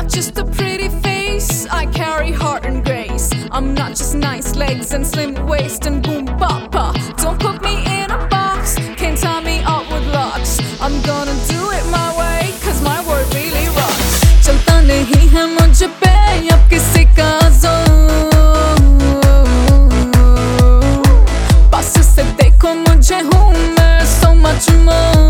not just a pretty face, I carry heart and grace. I'm not just nice legs and slim waist and boom bapa. Don't put me in a box, can't tie me up with locks. I'm gonna do it my way, cause my word really rocks. चलता नहीं है मुझ पे अब किसी का जोर, पास से देखो मुझे हूँ मैं so much more.